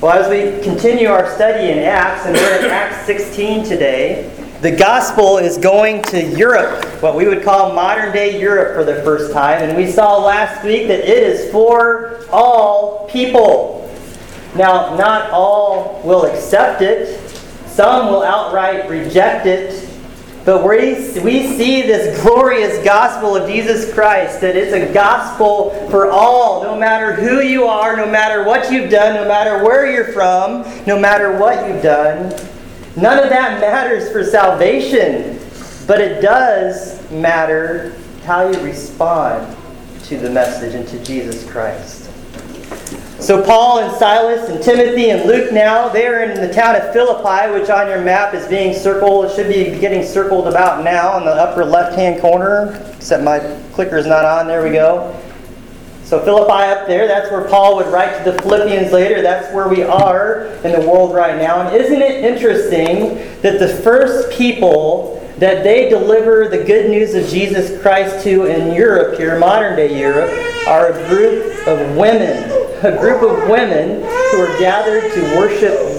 Well, as we continue our study in Acts, and we're in Acts 16 today, the gospel is going to Europe, what we would call modern-day Europe for the first time. And we saw last week that it is for all people. Now, not all will accept it. Some will outright reject it. But we see this glorious gospel of Jesus Christ, that it's a gospel for all, no matter who you are, no matter what you've done, no matter where you're from, no matter what you've done. None of that matters for salvation, but it does matter how you respond to the message and to Jesus Christ. So Paul and Silas and Timothy and Luke now, they are in the town of Philippi, which on your map is being circled. It should be getting circled about now in the upper left-hand corner, except my clicker is not on. There we go. So Philippi up there, that's where Paul would write to the Philippians later. That's where we are in the world right now. And isn't it interesting that the first people that they deliver the good news of Jesus Christ to in Europe, here, modern-day Europe, are a group of women. A group of women who are gathered to worship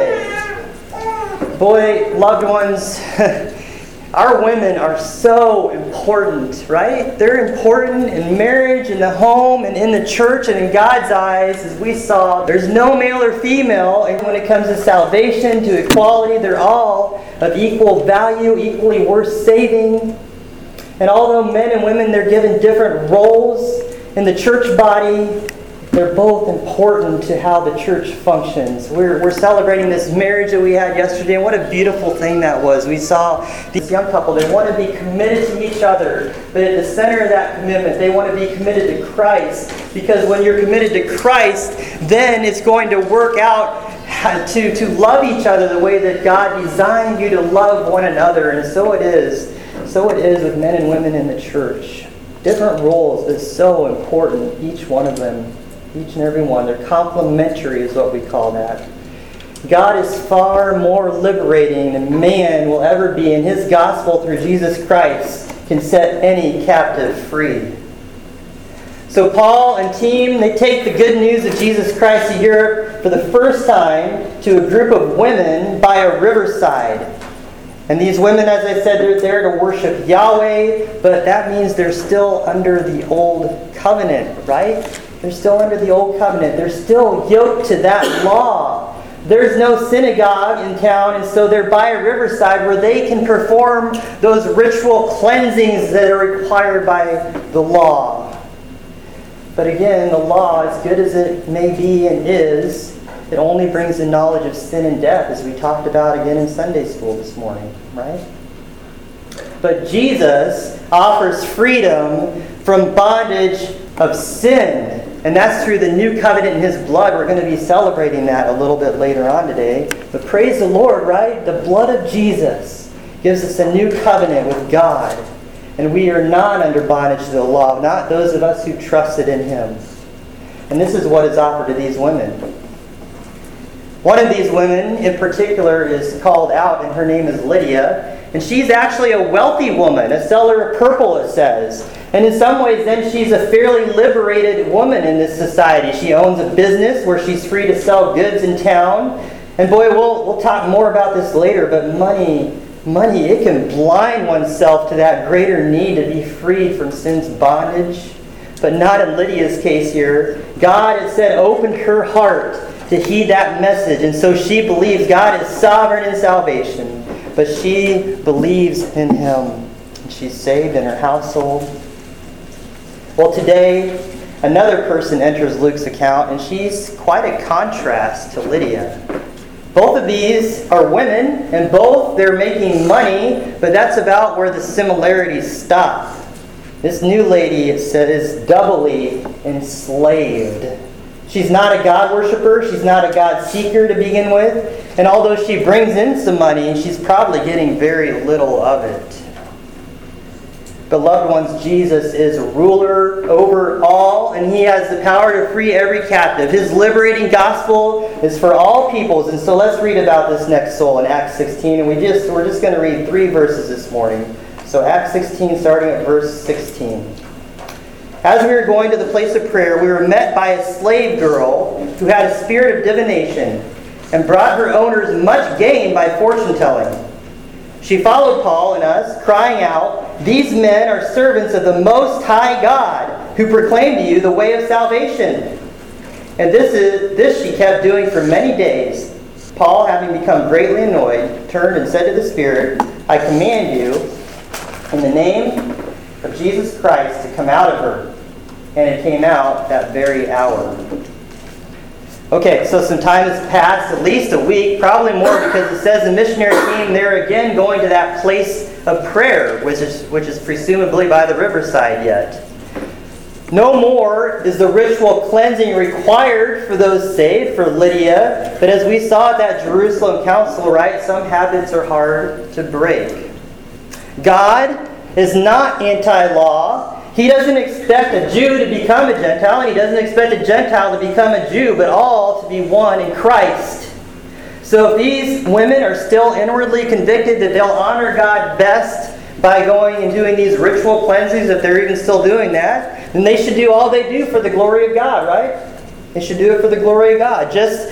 Yahweh. Boy, loved ones, our women are so important, right? They're important in marriage, in the home, and in the church, and in God's eyes, as we saw. There's no male or female, and when it comes to salvation, to equality, they're all of equal value, equally worth saving. And although men and women, they're given different roles in the church body, they're both important to how the church functions. We're celebrating this marriage that we had yesterday, and what a beautiful thing that was. We saw this young couple, they want to be committed to each other, but at the center of that commitment, they want to be committed to Christ. Because when you're committed to Christ, then it's going to work out to love each other the way that God designed you to love one another. And so it is. So it is with men and women in the church. Different roles, but so important, each one of them. Each and every one. They're complementary is what we call that. God is far more liberating than man will ever be, and His gospel through Jesus Christ can set any captive free. So Paul and team, they take the good news of Jesus Christ to Europe for the first time to a group of women by a riverside. And these women, as I said, they're there to worship Yahweh, but that means they're still under the old covenant, right? They're still under the old covenant. They're still yoked to that law. There's no synagogue in town, and so they're by a riverside where they can perform those ritual cleansings that are required by the law. But again, the law, as good as it may be and is, it only brings the knowledge of sin and death, as we talked about again in Sunday school this morning, right? But Jesus offers freedom from bondage of sin. And that's through the new covenant in His blood. We're going to be celebrating that a little bit later on today. But praise the Lord, right? The blood of Jesus gives us a new covenant with God. And we are not under bondage to the law, not those of us who trusted in Him. And this is what is offered to these women. One of these women in particular is called out, and her name is Lydia. And she's actually a wealthy woman, a seller of purple, it says. And in some ways, then, she's a fairly liberated woman in this society. She owns a business where she's free to sell goods in town. And boy, we'll talk more about this later, but money, it can blind oneself to that greater need to be freed from sin's bondage. But not in Lydia's case here. God, it said, opened her heart to heed that message. And so she believes God is sovereign in salvation. But she believes in Him. And she's saved in her household. Well, today, another person enters Luke's account, and she's quite a contrast to Lydia. Both of these are women, and both they're making money, but that's about where the similarities stop. This new lady, it says, is doubly enslaved. She's not a God worshiper, she's not a God seeker to begin with, and although she brings in some money, she's probably getting very little of it. Beloved ones, Jesus is ruler over all, and He has the power to free every captive. His liberating gospel is for all peoples. And so let's read about this next soul in Acts 16. And we're just going to read 3 verses this morning. So Acts 16, starting at verse 16. As we were going to the place of prayer, we were met by a slave girl who had a spirit of divination and brought her owners much gain by fortune-telling. She followed Paul and us, crying out, "These men are servants of the Most High God, who proclaim to you the way of salvation." And this she kept doing for many days. Paul, having become greatly annoyed, turned and said to the Spirit, "I command you, in the name of Jesus Christ, to come out of her." And it came out that very hour. Okay, so some time has passed, at least a week, probably more, because it says the missionary team, they're again going to that place of prayer, which is presumably by the riverside yet. No more is the ritual cleansing required for those saved, for Lydia. But as we saw at that Jerusalem council, right, some habits are hard to break. God is not anti-law. He doesn't expect a Jew to become a Gentile, and He doesn't expect a Gentile to become a Jew, but all to be one in Christ. So if these women are still inwardly convicted that they'll honor God best by going and doing these ritual cleansings, if they're even still doing that, then they should do all they do for the glory of God, right? They should do it for the glory of God. Just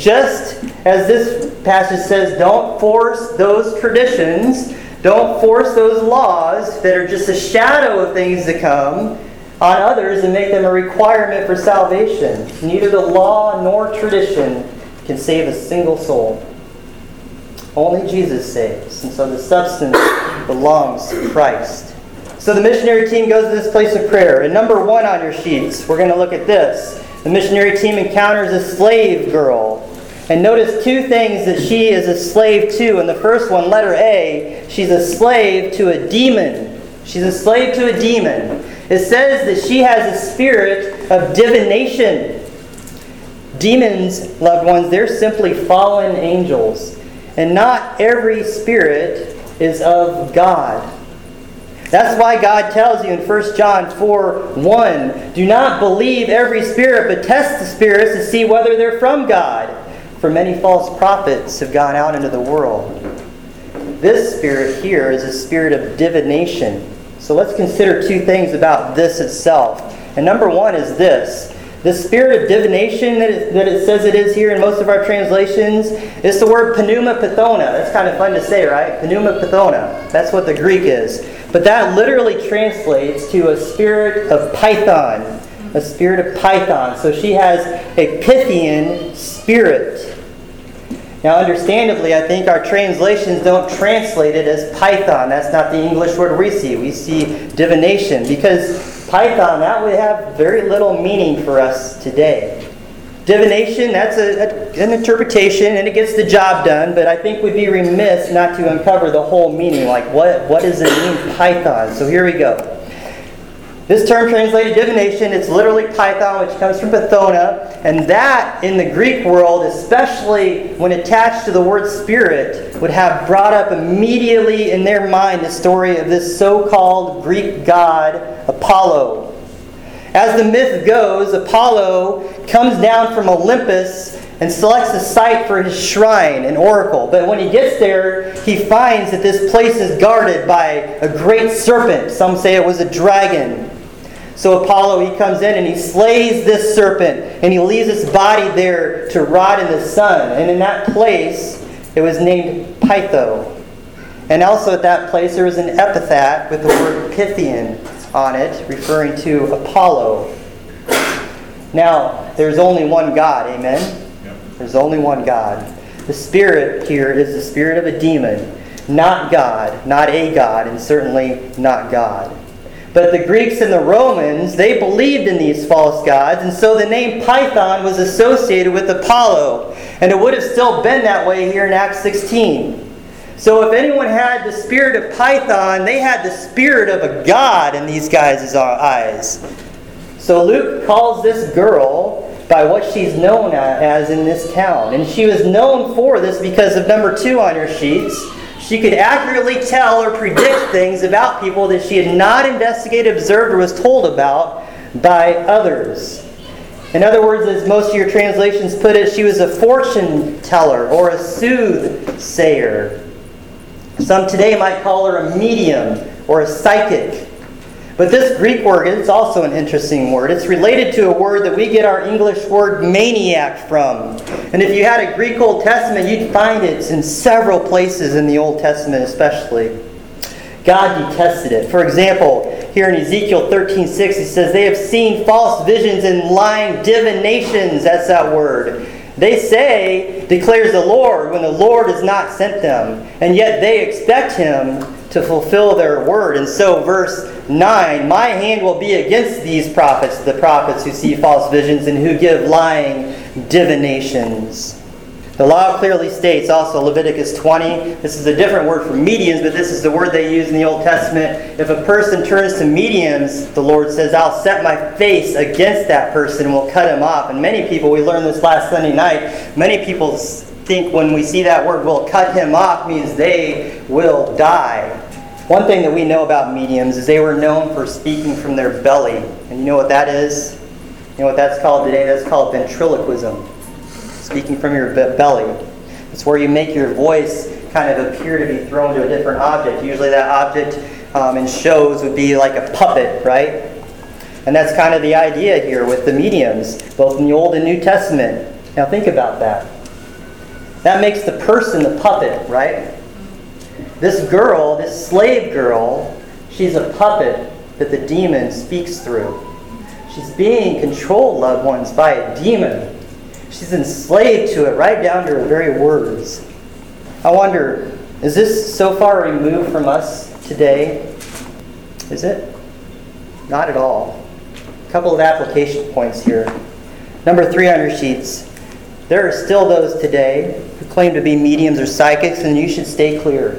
as this passage says, don't force those traditions, don't force those laws that are just a shadow of things to come on others and make them a requirement for salvation. Neither the law nor tradition can save a single soul. Only Jesus saves. And so the substance belongs to Christ. So the missionary team goes to this place of prayer. And number 1 on your sheets, we're going to look at this. The missionary team encounters a slave girl. And notice 2 things that she is a slave to. And the first one, letter A, she's a slave to a demon. She's a slave to a demon. It says that she has a spirit of divination. Demons, loved ones, they're simply fallen angels. And not every spirit is of God. That's why God tells you in 1 John 4:1, do not believe every spirit, but test the spirits to see whether they're from God. For many false prophets have gone out into the world. This spirit here is a spirit of divination. So let's consider 2 things about this itself. And number 1 is this. The spirit of divination that it says it is here in most of our translations is the word pneuma pathona. That's kind of fun to say, right? Pneuma pathona. That's what the Greek is. But that literally translates to a spirit of Python. A spirit of Python. So she has a Pythian spirit. Now, understandably, I think our translations don't translate it as Python. That's not the English word we see. We see divination. Because Python, that would have very little meaning for us today. Divination, that's an interpretation, and it gets the job done, but I think we'd be remiss not to uncover the whole meaning. Like, what does it mean, Python? So here we go. This term translated divination, it's literally Python, which comes from Pathona, and that in the Greek world, especially when attached to the word spirit, would have brought up immediately in their mind the story of this so-called Greek god, Apollo. As the myth goes, Apollo comes down from Olympus and selects a site for his shrine, an oracle. But when he gets there, he finds that this place is guarded by a great serpent. Some say it was a dragon. So Apollo, he comes in and he slays this serpent, and he leaves its body there to rot in the sun. And in that place, it was named Pytho. And also at that place, there was an epithet with the word Pythian on it, referring to Apollo. Now, there's only one God, amen? Yep. There's only one God. The spirit here is the spirit of a demon, not God, not a God, and certainly not God. But the Greeks and the Romans, they believed in these false gods, and so the name Python was associated with Apollo. And it would have still been that way here in Acts 16. So if anyone had the spirit of Python, they had the spirit of a god in these guys' eyes. So Luke calls this girl by what she's known as in this town. And she was known for this because of number 2 on your sheets. She could accurately tell or predict things about people that she had not investigated, observed, or was told about by others. In other words, as most of your translations put it, she was a fortune teller or a soothsayer. Some today might call her a medium or a psychic. But this Greek word is also an interesting word. It's related to a word that we get our English word maniac from. And if you had a Greek Old Testament, you'd find it in several places in the Old Testament especially. God detested it. For example, here in Ezekiel 13:6, he says, "They have seen false visions and lying divinations." That's that word. "They say, declares the Lord, when the Lord has not sent them. And yet they expect him to fulfill their word." And so verse 9, "My hand will be against these prophets," the prophets who see false visions and who give lying divinations. The law clearly states also, Leviticus 20, this is a different word for mediums, but this is the word they use in the Old Testament. If a person turns to mediums, the Lord says, "I'll set my face against that person and will cut him off." And many people, we learned this last Sunday night, many people think when we see that word, "will cut him off," means they will die. One thing that we know about mediums is they were known for speaking from their belly. And you know what that is? You know what that's called today? That's called ventriloquism. Speaking from your belly. It's where you make your voice kind of appear to be thrown to a different object. Usually that object in shows would be like a puppet, right? And that's kind of the idea here with the mediums, both in the Old and New Testament. Now think about that. That makes the person the puppet, right? This girl, this slave girl, she's a puppet that the demon speaks through. She's being controlled, loved ones, by a demon. She's enslaved to it, right down to her very words. I wonder, is this so far removed from us today? Is it? Not at all. A couple of application points here. Number 3 on your sheets. There are still those today who claim to be mediums or psychics, and you should stay clear.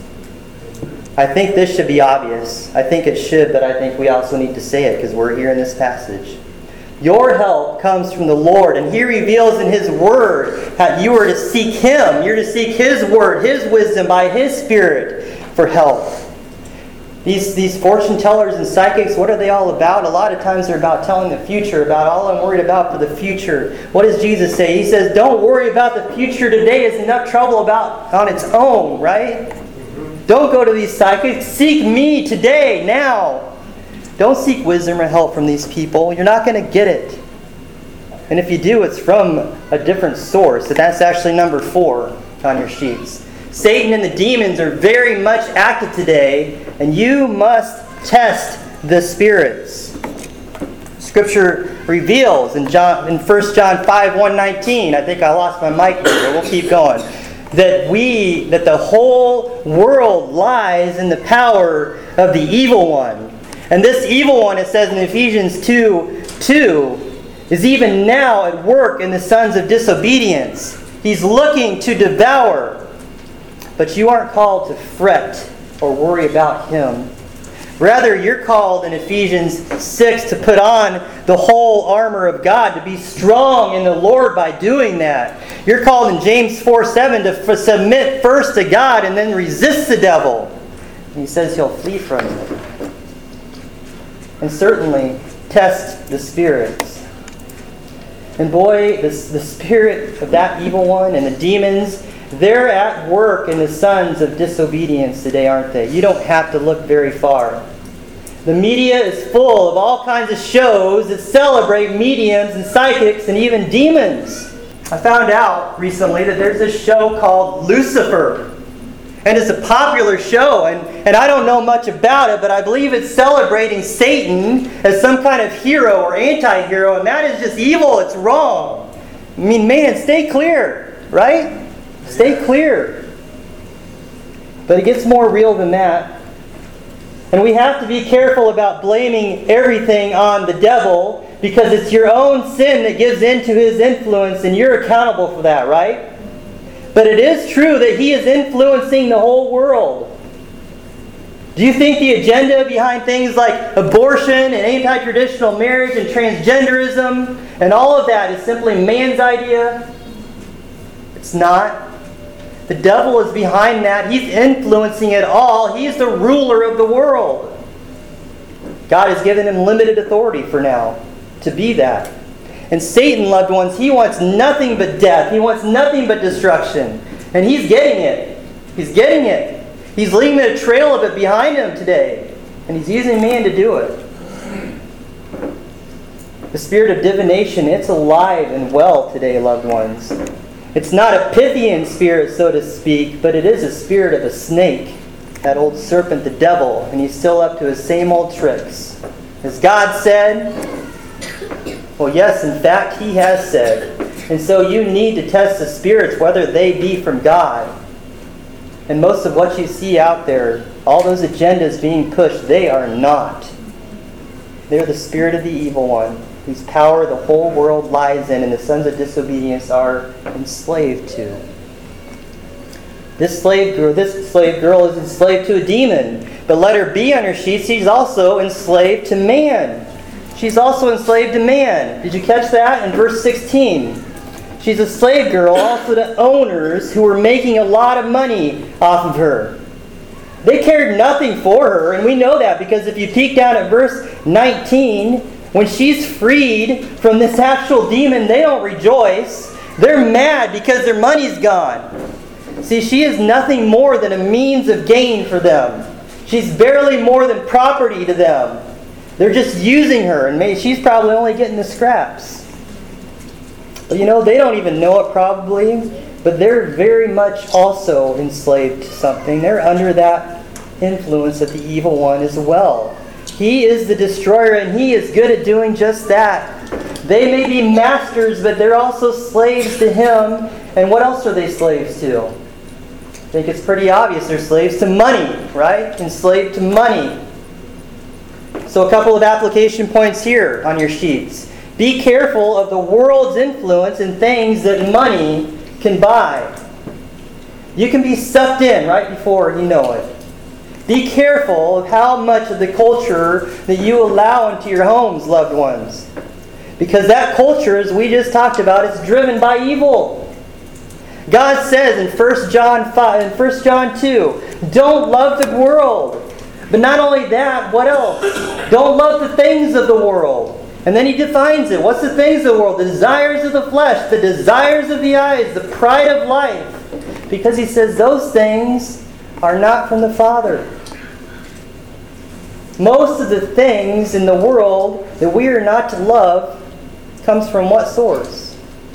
I think this should be obvious. I think it should, but I think we also need to say it because we're here in this passage. Your help comes from the Lord, and He reveals in His Word how you are to seek Him. You're to seek His Word, His wisdom, by His Spirit for help. These fortune tellers and psychics, what are they all about? A lot of times they're about telling the future, about all I'm worried about for the future. What does Jesus say? He says, don't worry about the future today. It's enough trouble on its own, right? Don't go to these psychics. Seek me today, now. Don't seek wisdom or help from these people. You're not going to get it. And if you do, it's from a different source. And that's actually number 4 on your sheets. Satan and the demons are very much active today, and you must test the spirits. Scripture reveals in 1 John 5, 1:19, I think I lost my mic here, but we'll keep going, that the whole world lies in the power of the evil one. And this evil one, it says in Ephesians 2:2, is even now at work in the sons of disobedience. He's looking to devour. But you aren't called to fret or worry about him. Rather, you're called in Ephesians 6 to put on the whole armor of God, to be strong in the Lord by doing that. You're called in James 4:7 to submit first to God and then resist the devil. And he says he'll flee from you. And certainly, test the spirits. And boy, the spirit of that evil one and the demons, they're at work in the sons of disobedience today, aren't they? You don't have to look very far. The media is full of all kinds of shows that celebrate mediums and psychics and even demons. I found out recently that there's this show called Lucifer. And it's a popular show, and I don't know much about it, but I believe it's celebrating Satan as some kind of hero or anti-hero, and that is just evil. It's wrong. I mean, man, stay clear, right? Stay clear. But it gets more real than that. And we have to be careful about blaming everything on the devil, because it's your own sin that gives in to his influence, and you're accountable for that, right? But it is true that he is influencing the whole world. Do you think the agenda behind things like abortion and anti-traditional marriage and transgenderism and all of that is simply man's idea? It's not. The devil is behind that. He's influencing it all. He's the ruler of the world. God has given him limited authority for now to be that. And Satan, loved ones, he wants nothing but death. He wants nothing but destruction. And he's getting it. He's getting it. He's leaving a trail of it behind him today. And He's using man to do it. The spirit of divination, it's alive and well today, loved ones. It's not a Pythian spirit, so to speak, but it is a spirit of a snake. That old serpent, the devil, and he's still up to his same old tricks. As God said, well, yes, in fact, He has said. And so you need to test the spirits, whether they be from God. And most of what you see out there, all those agendas being pushed, they are not. They're the spirit of the evil one, whose power the whole world lies in, and the sons of disobedience are enslaved to. This slave girl is enslaved to a demon. But let her be on her sheets, she's also enslaved to man. She's also enslaved to man. Did you catch that in verse 16? She's a slave girl also to owners who were making a lot of money off of her. They cared nothing for her, and we know that because if you peek down at verse 19, when she's freed from this actual demon, they don't rejoice. They're mad because their money's gone. See, she is nothing more than a means of gain for them. She's barely more than property to them. They're just using her, and she's probably only getting the scraps. But they don't even know it probably, but they're very much also enslaved to something. They're under that influence of the evil one as well. He is the destroyer, and he is good at doing just that. They may be masters, but they're also slaves to him. And what else are they slaves to? I think it's pretty obvious. They're slaves to money, right? Enslaved to money. So a couple of application points here on your sheets. Be careful of the world's influence in things that money can buy. You can be sucked in right before you know it. Be careful of how much of the culture that you allow into your homes, loved ones. Because that culture, as we just talked about, is driven by evil. God says in 1 John 5 and 1 John 2, don't love the world. But not only that, what else? Don't love the things of the world. And then he defines it. What's the things of the world? The desires of the flesh, the desires of the eyes, the pride of life. Because he says those things are not from the Father. Most of the things in the world that we are not to love comes from what source?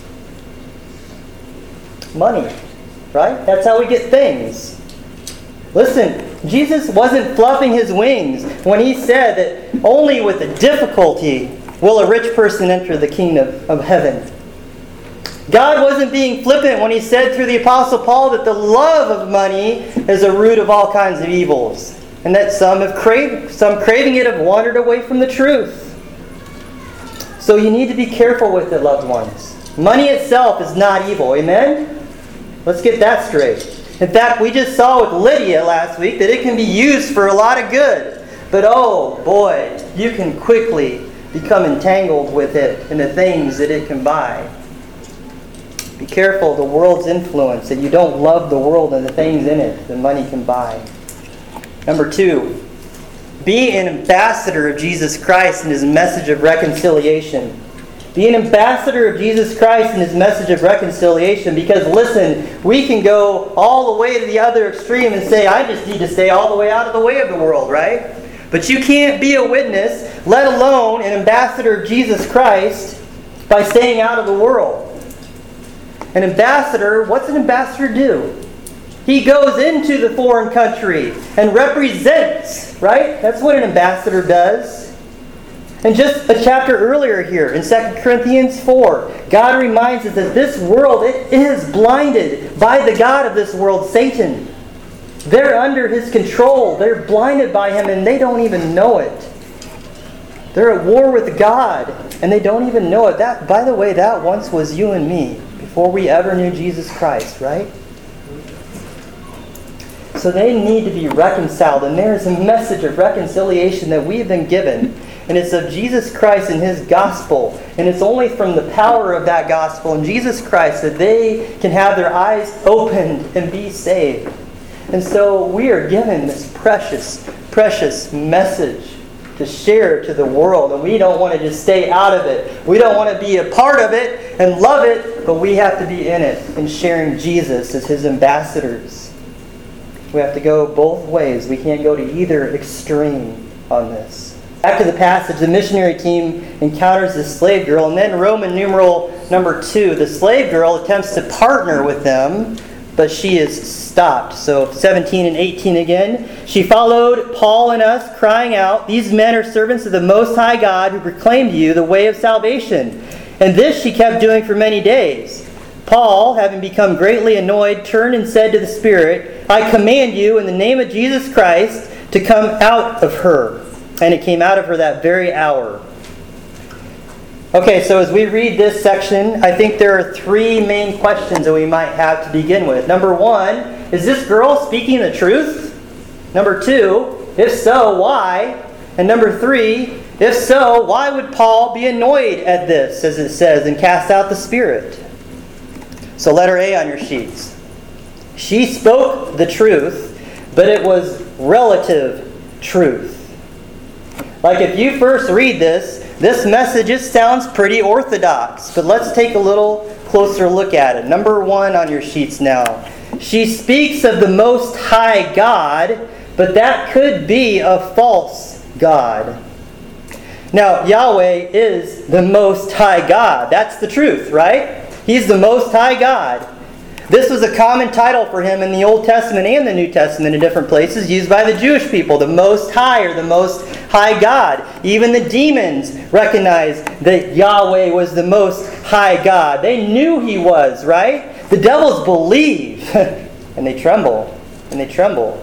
Money, right? That's how we get things. Listen, Jesus wasn't fluffing his wings when he said that only with a difficulty will a rich person enter the kingdom of heaven. God wasn't being flippant when he said through the Apostle Paul that the love of money is a root of all kinds of evils. And that some craving it have wandered away from the truth. So you need to be careful with it, loved ones. Money itself is not evil. Amen? Let's get that straight. In fact, we just saw with Lydia last week that it can be used for a lot of good. But oh boy, you can quickly become entangled with it and the things that it can buy. Be careful of the world's influence, that you don't love the world and the things in it that money can buy. Number 2, be an ambassador of Jesus Christ and his message of reconciliation. Be an ambassador of Jesus Christ and his message of reconciliation, because listen, we can go all the way to the other extreme and say, I just need to stay all the way out of the way of the world, right? But you can't be a witness, let alone an ambassador of Jesus Christ, by staying out of the world. An ambassador, what's an ambassador do? He goes into the foreign country and represents, right? That's what an ambassador does. And just a chapter earlier here, in 2 Corinthians 4, God reminds us that this world, it is blinded by the god of this world, Satan. They're under his control. They're blinded by him and they don't even know it. They're at war with God and they don't even know it. That, by the way, that once was you and me before we ever knew Jesus Christ, right? So they need to be reconciled, and there is a message of reconciliation that we have been given. And it's of Jesus Christ and his gospel. And it's only from the power of that gospel and Jesus Christ that they can have their eyes opened and be saved. And so we are given this precious, precious message to share to the world. And we don't want to just stay out of it. We don't want to be a part of it and love it, but we have to be in it and sharing Jesus as his ambassadors. We have to go both ways. We can't go to either extreme. on this. After the passage, the missionary team encounters this slave girl, and then Roman numeral number 2, the slave girl attempts to partner with them, but she is stopped. So 17 and 18 again. She followed Paul and us, crying out, "These men are servants of the Most High God who proclaim to you the way of salvation." And this she kept doing for many days. Paul, having become greatly annoyed, turned and said to the Spirit, "I command you in the name of Jesus Christ to come out of her." And it came out of her that very hour. Okay, so as we read this section, I think there are 3 main questions that we might have to begin with. Number 1, is this girl speaking the truth? Number 2, if so, why? And number 3, if so, why would Paul be annoyed at this, as it says, and cast out the spirit? So letter A on your sheets. She spoke the truth, but it was relative truth. Like if you first read this message, it sounds pretty orthodox. But let's take a little closer look at it. Number 1 on your sheets now. She speaks of the Most High God, but that could be a false God. Now, Yahweh is the Most High God. That's the truth, right? He's the Most High God. This was a common title for Him in the Old Testament and the New Testament in different places, used by the Jewish people, the Most High or the Most High God. Even the demons recognized that Yahweh was the Most High God. They knew He was, right? The devils believe, and they tremble, and they tremble.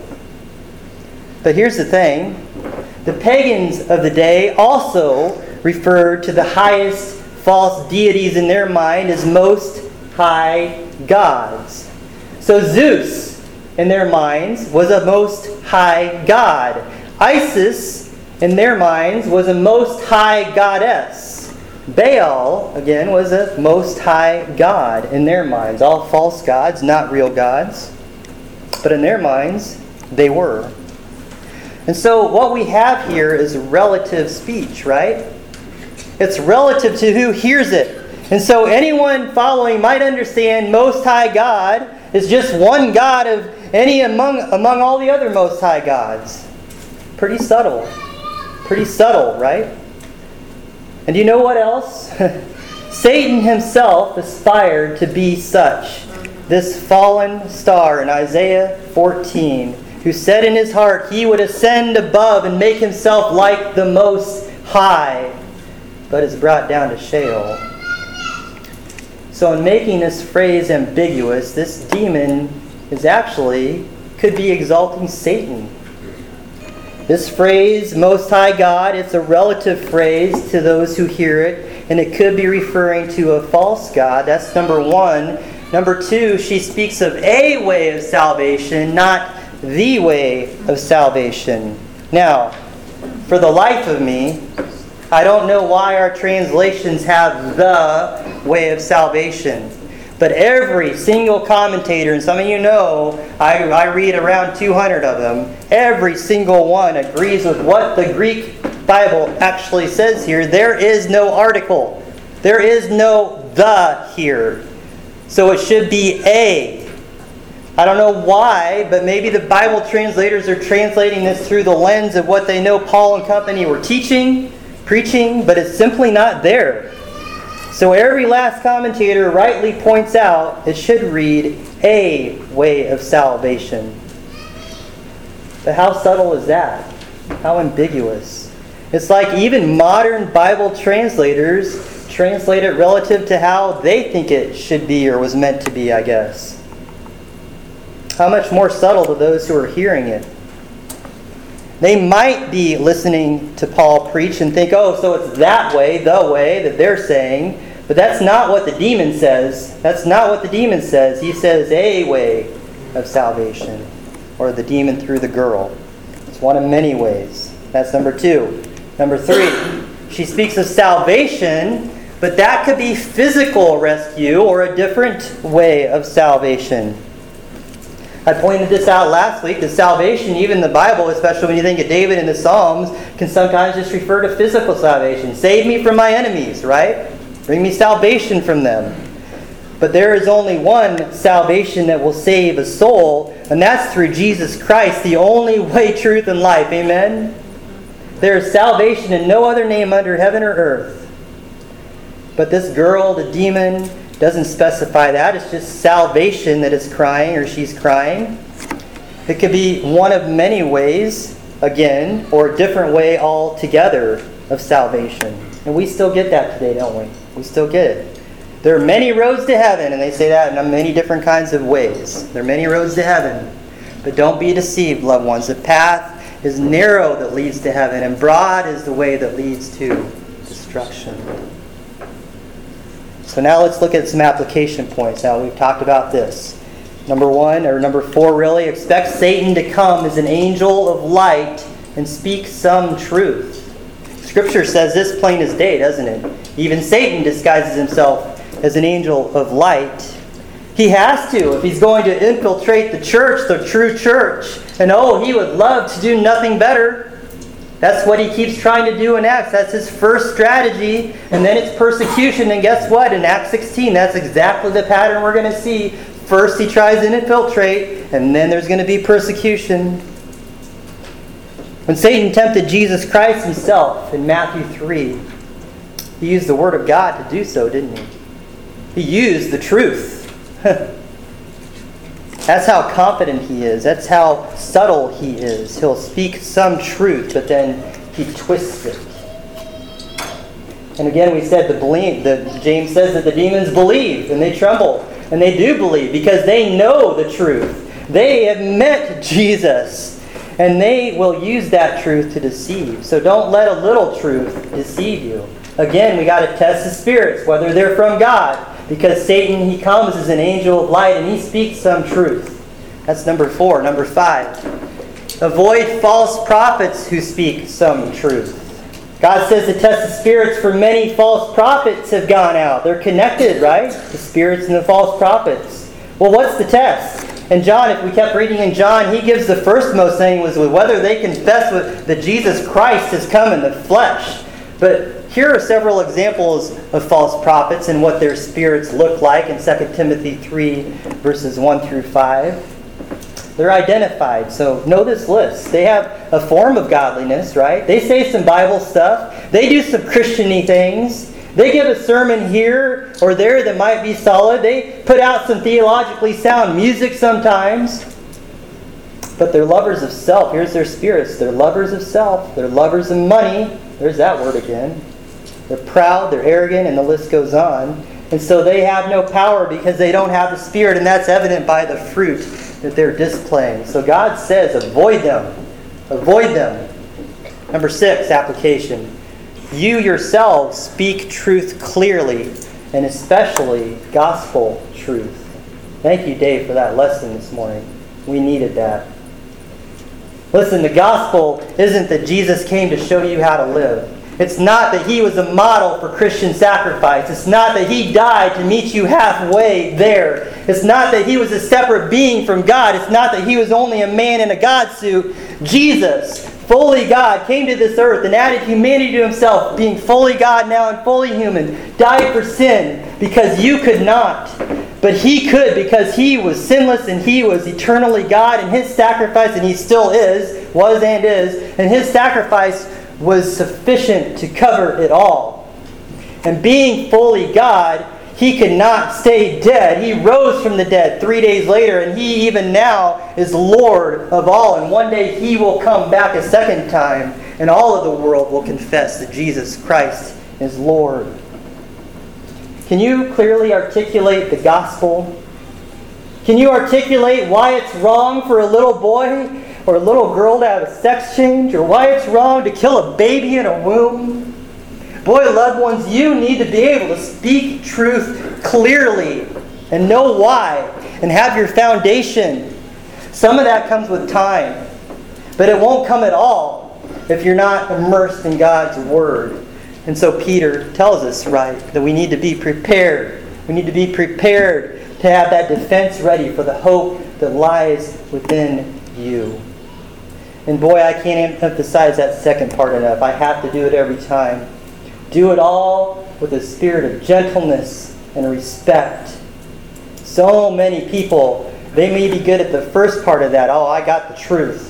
But here's the thing. The pagans of the day also referred to the highest false deities in their mind as Most High gods. So Zeus, in their minds, was a Most High God. Isis, in their minds, was a Most High goddess. Baal, again, was a Most High God in their minds. All false gods, not real gods. But in their minds, they were. And so what we have here is relative speech, right? It's relative to who hears it. And so anyone following might understand Most High God is just one God of any among all the other Most High gods. Pretty subtle. Pretty subtle, right? And do you know what else? Satan himself aspired to be such. This fallen star in Isaiah 14, who said in his heart he would ascend above and make himself like the Most High, but is brought down to Sheol. So in making this phrase ambiguous, this demon could be exalting Satan. This phrase, Most High God, it's a relative phrase to those who hear it, and it could be referring to a false god. That's number 1. Number 2, she speaks of a way of salvation, not the way of salvation. Now, for the life of me, I don't know why our translations have the way of salvation. But every single commentator, and some of you know, I read around 200 of them, every single one agrees with what the Greek Bible actually says here. There is no article. There is no the here. So it should be a. I don't know why, but maybe the Bible translators are translating this through the lens of what they know Paul and company were teaching, preaching, but it's simply not there. So every last commentator rightly points out it should read a way of salvation. But how subtle is that? How ambiguous. It's like even modern Bible translators translate it relative to how they think it should be or was meant to be, I guess. How much more subtle to those who are hearing it. They might be listening to Paul preach and think, oh, so it's that way, the way that they're saying. But that's not what the demon says. That's not what the demon says. He says a way of salvation. Or the demon through the girl. It's one of many ways. That's number 2. Number 3, she speaks of salvation, but that could be physical rescue or a different way of salvation. I pointed this out last week, that salvation, even in the Bible, especially when you think of David in the Psalms, can sometimes just refer to physical salvation. Save me from my enemies, right? Bring me salvation from them. But there is only one salvation that will save a soul, and that's through Jesus Christ, the only way, truth, and life. Amen? There is salvation in no other name under heaven or earth. But this girl, the demon, doesn't specify that. It's just salvation that is crying, or she's crying. It could be one of many ways, again, or a different way altogether of salvation. And we still get that today, don't we? We still get it. There are many roads to heaven, and they say that in many different kinds of ways. There are many roads to heaven. But don't be deceived, loved ones. The path is narrow that leads to heaven, and broad is the way that leads to destruction. So now let's look at some application points. Now we've talked about this. Number 1, or number 4 really, expect Satan to come as an angel of light and speak some truth. Scripture says this plain as day, doesn't it? Even Satan disguises himself as an angel of light. He has to if he's going to infiltrate the church, the true church. And he would love to do nothing better. That's what he keeps trying to do in Acts. That's his first strategy. And then it's persecution. And guess what? In Acts 16, that's exactly the pattern we're going to see. First he tries to infiltrate, and then there's going to be persecution. When Satan tempted Jesus Christ himself in Matthew 3, he used the Word of God to do so, didn't he? He used the truth. That's how confident he is. That's how subtle he is. He'll speak some truth, but then he twists it. And again, we said James says that the demons believe and they tremble. And they do believe because they know the truth. They have met Jesus. And they will use that truth to deceive. So don't let a little truth deceive you. Again, we got to test the spirits, whether they're from God. Because Satan, he comes as an angel of light and he speaks some truth. That's number 4. Number 5. Avoid false prophets who speak some truth. God says to test the spirits, for many false prophets have gone out. They're connected, right? The spirits and the false prophets. Well, what's the test? And John, if we kept reading in John, he gives the firstmost thing was whether they confess that Jesus Christ has come in the flesh. But here are several examples of false prophets and what their spirits look like in 2 Timothy 3, verses 1 through 5. They're identified, so know this list. They have a form of godliness, right? They say some Bible stuff. They do some Christian-y things. They give a sermon here or there that might be solid. They put out some theologically sound music sometimes. But they're lovers of self. Here's their spirits. They're lovers of self. They're lovers of money. There's that word again. They're proud, they're arrogant, and the list goes on. And so they have no power because they don't have the Spirit, and that's evident by the fruit that they're displaying. So God says, avoid them. Avoid them. Number 6, application. You yourselves speak truth clearly, and especially gospel truth. Thank you, Dave, for that lesson this morning. We needed that. Listen, the gospel isn't that Jesus came to show you how to live. It's not that he was a model for Christian sacrifice. It's not that he died to meet you halfway there. It's not that he was a separate being from God. It's not that he was only a man in a God suit. Jesus, fully God, came to this earth and added humanity to himself, being fully God now and fully human, died for sin because you could not. But he could because he was sinless and he was eternally God, and his sacrifice, and he still was and is, and his sacrifice was sufficient to cover it all. And being fully God, he could not stay dead. He rose from the dead 3 days later, and he even now is Lord of all. And one day he will come back a second time, and all of the world will confess that Jesus Christ is Lord. Can you clearly articulate the gospel? Can you articulate why it's wrong for a little boy or a little girl to have a sex change, or why it's wrong to kill a baby in a womb? Boy, loved ones, you need to be able to speak truth clearly and know why and have your foundation. Some of that comes with time, but it won't come at all if you're not immersed in God's Word. And so Peter tells us, right, that we need to be prepared. We need to be prepared to have that defense ready for the hope that lies within you. And boy, I can't emphasize that second part enough. I have to do it every time. Do it all with a spirit of gentleness and respect. So many people, they may be good at the first part of that. Oh, I got the truth.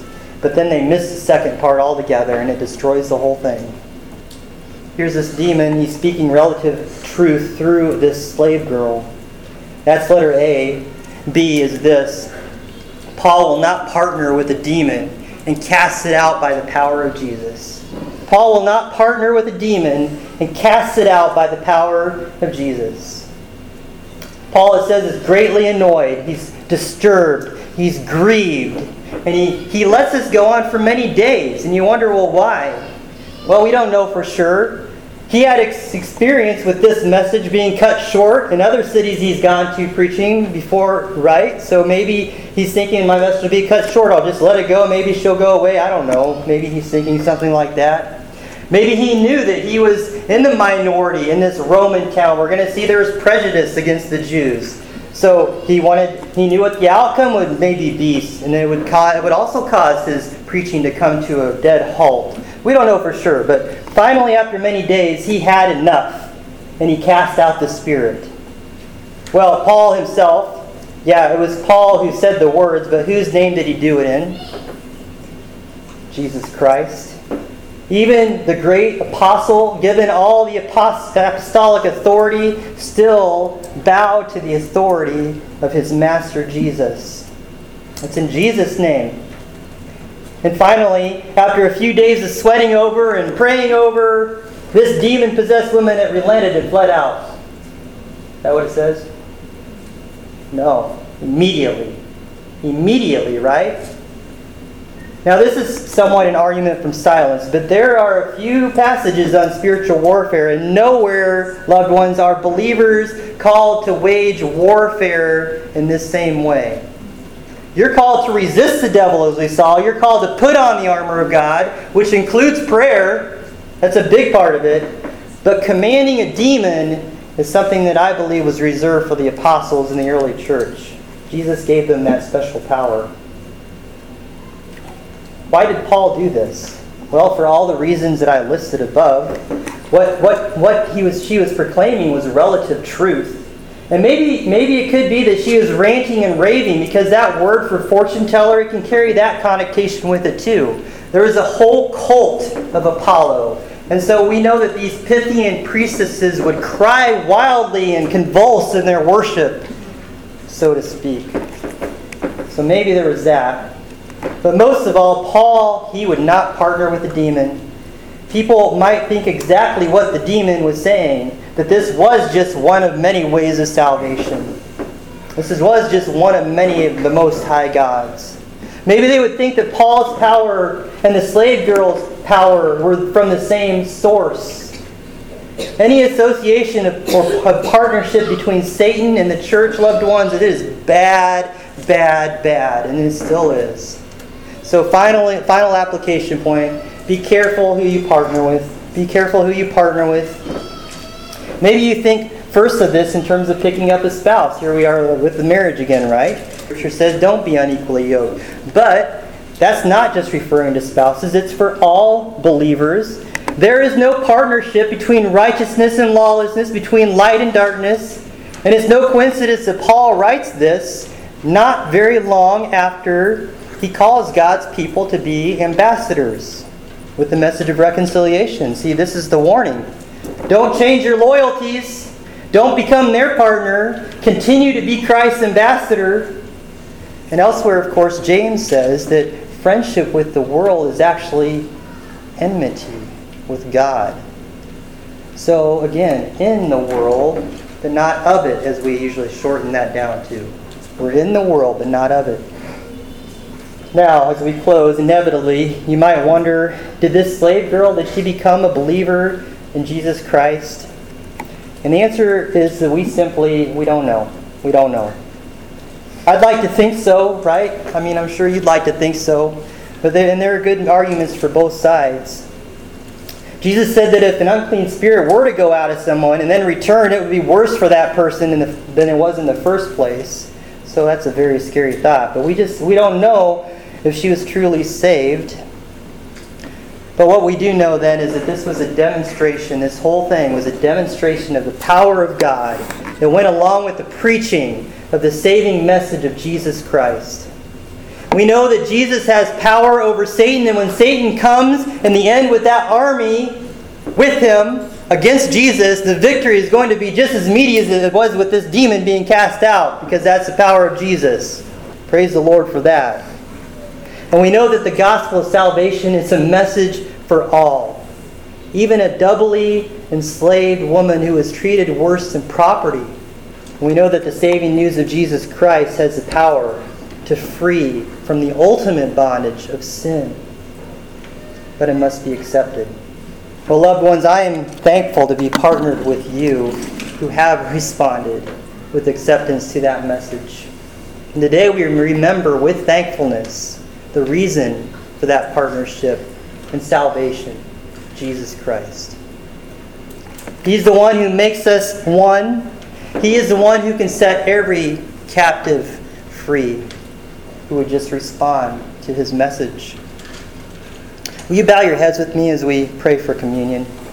But then they miss the second part altogether, and it destroys the whole thing. Here's this demon. He's speaking relative truth through this slave girl. That's letter A. B is this. Paul will not partner with a demon and cast it out by the power of Jesus. Paul will not partner with a demon and cast it out by the power of Jesus. Paul, it says, is greatly annoyed. He's disturbed. He's grieved. And he lets this go on for many days. And you wonder, well, why? Well, we don't know for sure. He had experience with this message being cut short in other cities he's gone to preaching before, right? So maybe he's thinking, my message will be cut short. I'll just let it go. Maybe she'll go away. I don't know. Maybe he's thinking something like that. Maybe he knew that he was in the minority in this Roman town. We're going to see there was prejudice against the Jews. So he knew what the outcome would maybe be, and it would also cause his preaching to come to a dead halt. We don't know for sure, but finally, after many days, he had enough, and he cast out the spirit. Well, Paul himself, it was Paul who said the words, but whose name did he do it in? Jesus Christ. Even the great apostle, given all the apostolic authority, still bowed to the authority of his master Jesus. It's in Jesus' name. And finally, after a few days of sweating over and praying over, this demon-possessed woman had relented and fled out. Is that what it says? No. Immediately. Immediately, right? Now, this is somewhat an argument from silence, but there are a few passages on spiritual warfare, and nowhere, loved ones, are believers called to wage warfare in this same way. You're called to resist the devil, as we saw. You're called to put on the armor of God, which includes prayer. That's a big part of it. But commanding a demon is something that I believe was reserved for the apostles in the early church. Jesus gave them that special power. Why did Paul do this? Well, for all the reasons that I listed above. What she was proclaiming was relative truth. And maybe it could be that she was ranting and raving, because that word for fortune teller, it can carry that connotation with it too. There was a whole cult of Apollo. And so we know that these Pythian priestesses would cry wildly and convulse in their worship, so to speak. So maybe there was that. But most of all, Paul, he would not partner with the demon. People might think exactly what the demon was saying, that this was just one of many ways of salvation. This was just one of many of the Most High gods. Maybe they would think that Paul's power and the slave girl's power were from the same source. Any association of partnership between Satan and the church, loved ones, it is bad, bad, bad, and it still is. So final application point, be careful who you partner with. Be careful who you partner with. Maybe you think first of this in terms of picking up a spouse. Here we are with the marriage again, right? Scripture says don't be unequally yoked. But that's not just referring to spouses. It's for all believers. There is no partnership between righteousness and lawlessness, between light and darkness. And it's no coincidence that Paul writes this not very long after he calls God's people to be ambassadors with the message of reconciliation. See, this is the warning. Don't change your loyalties. Don't become their partner. Continue to be Christ's ambassador. And elsewhere, of course, James says that friendship with the world is actually enmity with God. So again, in the world, but not of it, as we usually shorten that down to. We're in the world, but not of it. Now, as we close, inevitably, you might wonder, did this slave girl, did she become a believer in Jesus Christ? And the answer is that we don't know. We don't know. I'd like to think so, right? I mean, I'm sure you'd like to think so. But there are good arguments for both sides. Jesus said that if an unclean spirit were to go out of someone and then return, it would be worse for that person than it was in the first place. So that's a very scary thought. But we don't know if she was truly saved. But what we do know then is that this was a demonstration, this whole thing was a demonstration of the power of God that went along with the preaching of the saving message of Jesus Christ. We know that Jesus has power over Satan, and when Satan comes in the end with that army with him against Jesus, the victory is going to be just as meaty as it was with this demon being cast out, because that's the power of Jesus. Praise the Lord for that. And we know that the gospel of salvation is a message for all. Even a doubly enslaved woman who was treated worse than property. We know that the saving news of Jesus Christ has the power to free from the ultimate bondage of sin. But it must be accepted. Well, loved ones, I am thankful to be partnered with you who have responded with acceptance to that message. And today we remember with thankfulness the reason for that partnership and salvation, Jesus Christ. He's the one who makes us one. He is the one who can set every captive free who would just respond to his message. Will you bow your heads with me as we pray for communion?